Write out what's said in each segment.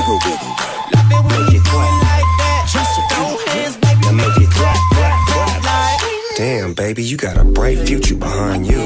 wiggle, wiggle. Love it when you do it like that. Just throw hands, baby. Now make it clap, clap, clap. Damn, baby, you got a bright future behind you.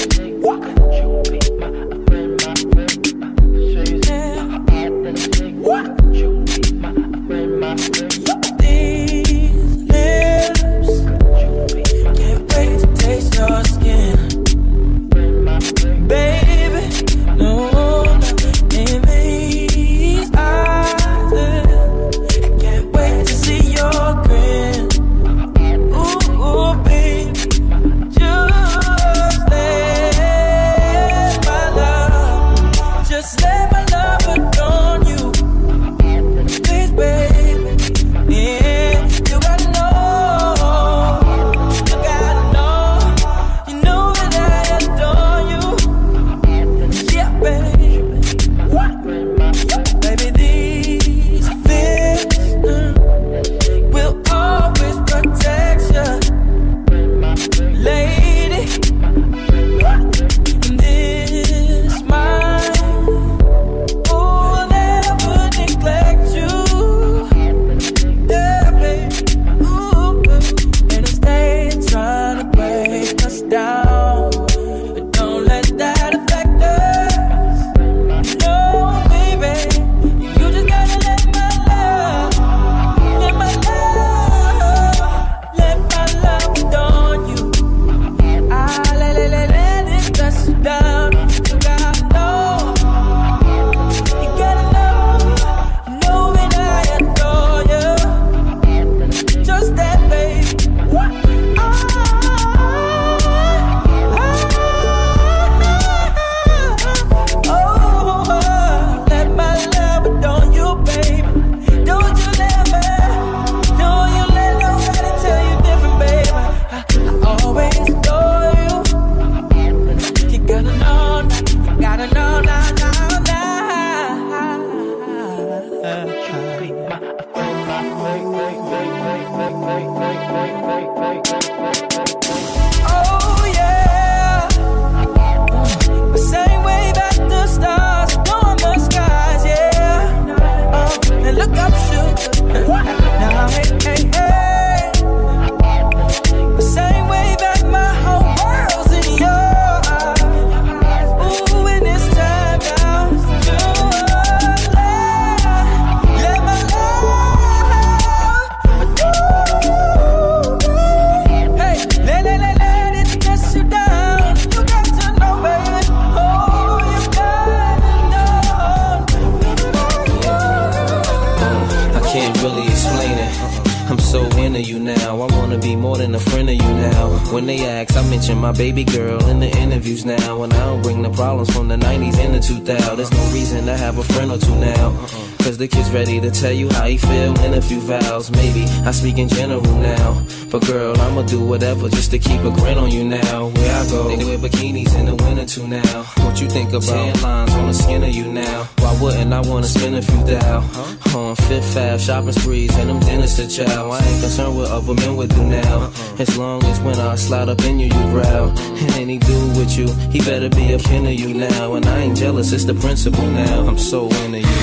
My baby girl in the interviews now, and I don't bring the problems from the 90s and the 2000s. There's no reason to have a friend or two now, cause the kid's ready to tell you how he feel in a few vows. Maybe I speak in general now, but girl, I'ma do whatever just to keep a grin on you now. Where I go, they wear bikinis in the winter too now. What you think about tan lines on the skin of you now? Why wouldn't I wanna spend a few thou on Fifth Ave shopping sprees and them dinners to chow? I ain't concerned what other men would do now, as long as when I slide up in you, you growl. And any dude with you, he better be a kin of you now. And I ain't jealous, it's the principle now. I'm so into you.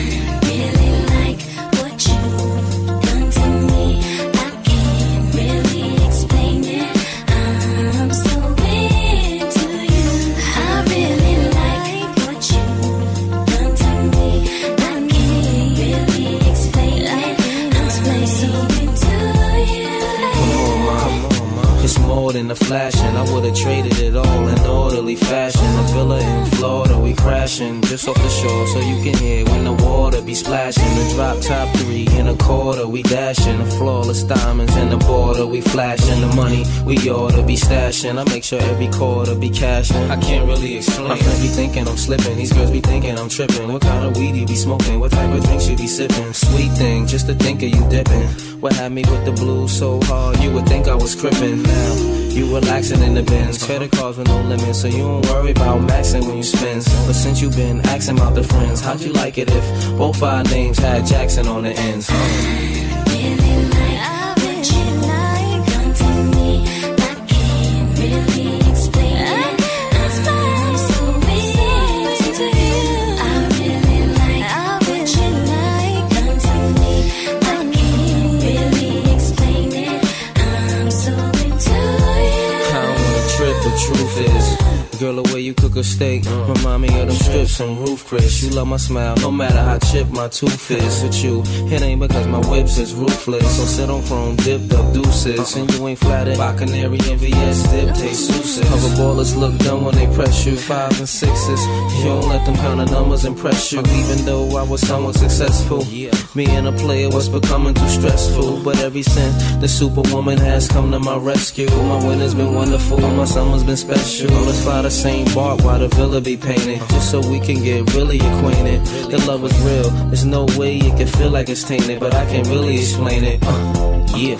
In the flashing, I would've traded it all in orderly fashion. A villa in Florida, we crashing just off the shore, so you can hear when the water be splashing. The drop top 3 in a quarter, we dashing. The flawless diamonds in the border, we flashing. The money we oughta be stashing. I make sure every quarter be cashing. I can't really explain. My friends be thinking I'm slipping, these girls be thinking I'm tripping. What kind of weed you be smoking? What type of drinks you be sipping? Sweet thing, just to think of you dipping. What had me with the blues so hard, you would think I was crippin'. Now you relaxing in the bins, credit cards with no limits, so you don't worry about maxing when you spend. But since you been asking about the friends, how'd you like it if both our names had Jackson on the ends? cook a steak. Remind me of them strips and roof Chris. You love my smile, no matter how chipped my tooth is. With you, it ain't because my whips is ruthless. So sit on chrome, dipped up deuces. And you ain't flattered by Canary and VS dip, taste souses. Cover ballers look dumb when they press you. 5 and 6s, you don't let them kind of numbers impress you. Even though I was somewhat successful, me and a player was becoming too stressful. But ever since the superwoman has come to my rescue, my winter's been wonderful, my summer's been special. Let's fly the same bark while the villa be painted, just so we can get really acquainted. The love is real, there's no way it can feel like it's tainted, but I can't really explain it. Yeah.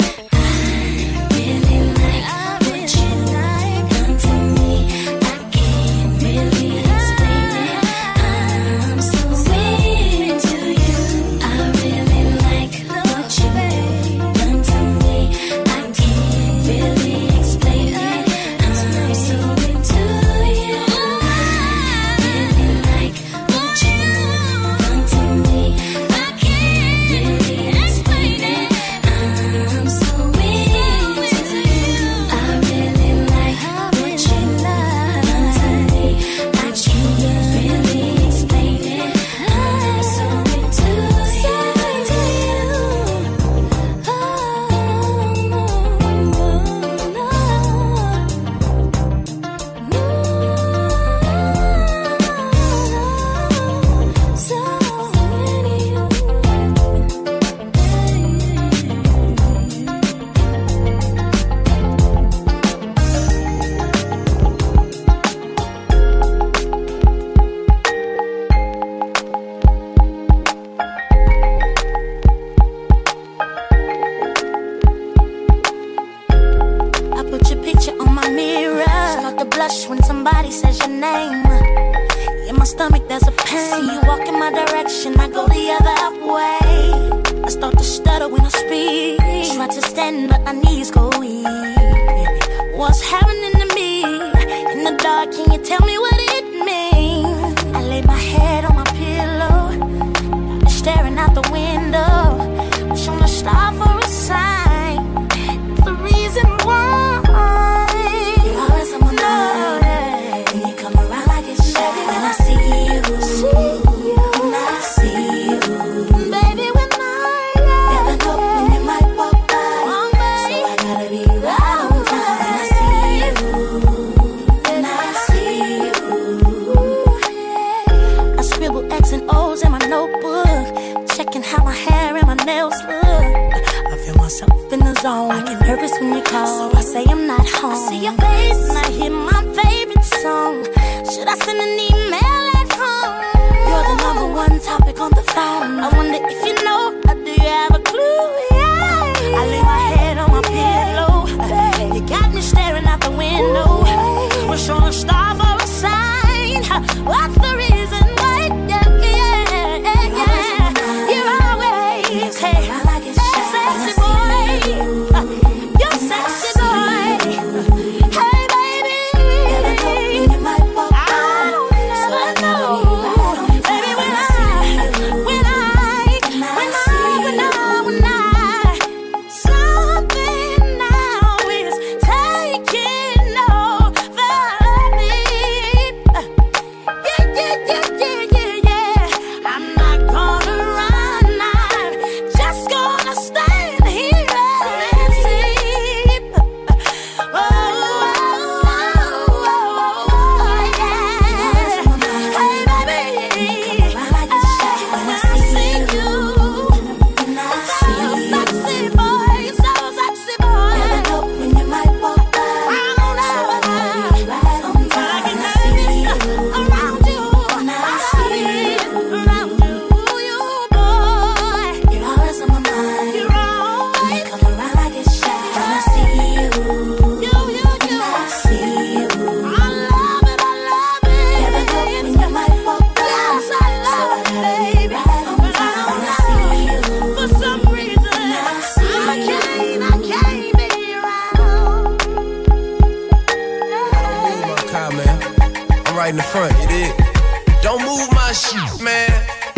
right in the front, you dig? Don't move my shit, man.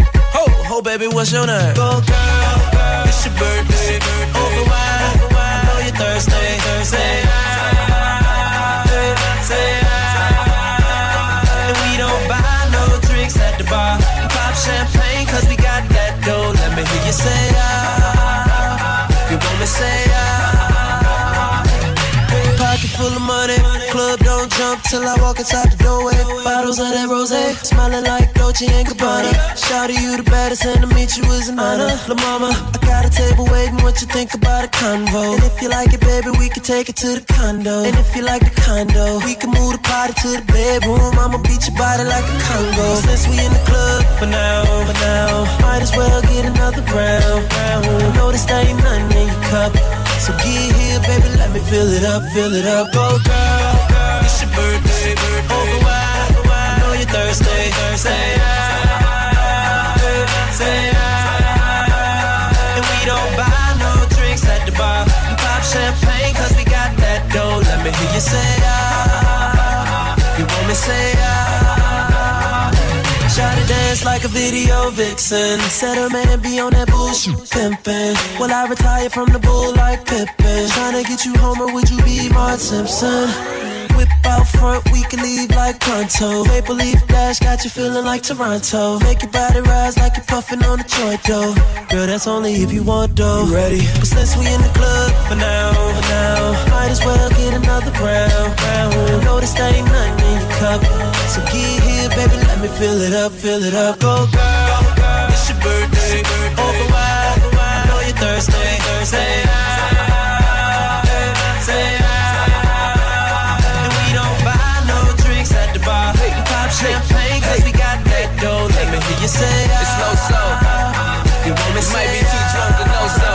Ho, baby, what's your name? Go, girl, it's your birthday. Over wine, I know you're thirsty. Say hi, say hi. champagne cause we got that dough. Let me hear you say ah. You want me say ah. Pocket full of money, club don't jump till I walk inside the doorway. Bottles of that rosé, smiling like Dolce & Gabbana. Shawty, you the baddest, and to meet you is an honor. La mama, I got a table waiting, what you think about a convo? And if you like it, baby, we can take it to the condo. And if you like the condo, we can move the party to the bedroom. I'ma beat your body like a Congo. Since we in the club, for now, might as well get another round. Notice there ain't nothing in your cup, so get here, baby, let me fill it up, fill it up. Go girl, it's your birthday, over wide, I know you're thirsty. Say ah, say ah. And we don't buy no drinks at the bar, we pop champagne cause we got that dough. Let me hear you say ah. You want me say ah. Shawty dance like a video vixen. Said her man be on that bullshit pimpin'. Well, I retire from the bull like Pippin. Tryna get you home or would you be Marge Simpson? Whip out front, we can leave like pronto. Maple Leaf Dash got you feeling like Toronto. Make your body rise like you're puffin' on a joint though. Girl, that's only if you want dough. You ready? But since we in the club, for now, might as well get another round. Notice there ain't nothing in your cup, so get here, baby, let me fill it up, fill it up. Go girl, it's your birthday, over wide, I know you're thirsty. Say ah, say ah. And we don't buy no drinks at the bar, we pop champagne cause we got that dough. Let me hear you say ah. It's no so. You want me Might be too drunk to know so.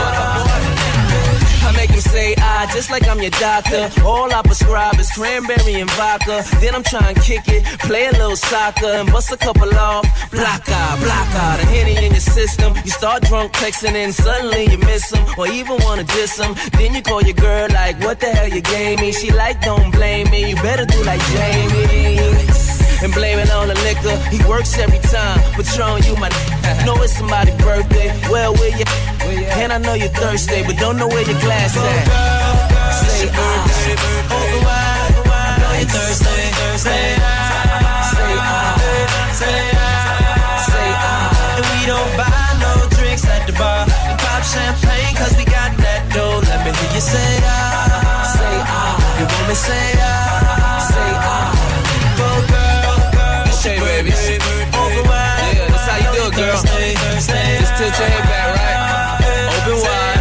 I make him say ah, just like I'm your doctor. All I prescribe is cranberry and vodka. Then I'm trying to kick it, play a little soccer, and bust a couple off. Block out, the Henny in your system. You start drunk texting and suddenly you miss him, or even wanna diss him. Then you call your girl like, what the hell you gave me? She like, don't blame me, you better do like Jamie. And blame it on the liquor, he works every time. Patron, you my know it's somebody's birthday. Well, where you? And I know you're thirsty, but don't know where your glass at. Say ah, over wide, I know you're thirsty. Say ah, say ah, say ah, say ah. And we don't buy no drinks at the bar, we pop champagne cause we got that dough. Let me hear you say ah, say ah. You want me say ah, say ah. Go girl, okay, baby. over wide. Yeah, that's how you do it, girl. Just tilt your head back, right? Open wide.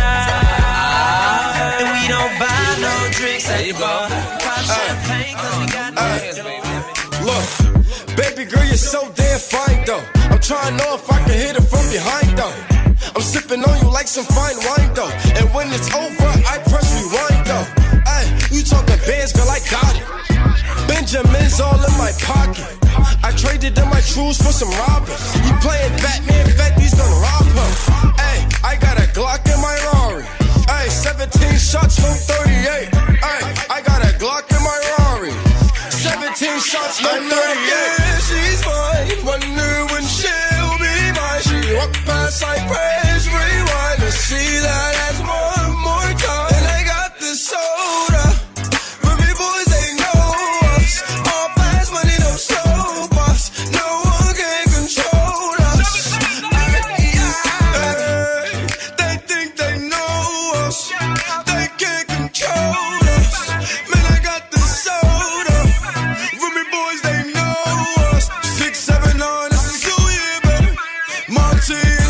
And we don't buy no drinks at the bar, pop champagne cause we got that dough. Look, baby girl, you're so damn fine though. I'm trying to know if I can hit it from behind though. I'm sipping on you like some fine wine though. And when it's over, I press rewind though. Ay, you talking bands, girl, I got it. Benjamin's all in my pocket. I traded in my trues for some robbers. He playing Batman, Fetty's gonna rob him. Ay, I got a Glock in my Rari. Ay, 17 shots from 38. Ay, I got a Glock in my Rari. 17 shots from 38. Yeah, she's mine. Wonder when she'll be mine. She walk past like praise, rewind to see that ass one more time. And I got this soda. For me boys, they know us. All fast money, no slow bus. No one can control us. They think they know us. They can't control us. Man, I got this soda. For me boys, they know us. 6, 7, 9, this is who you, baby. Monty.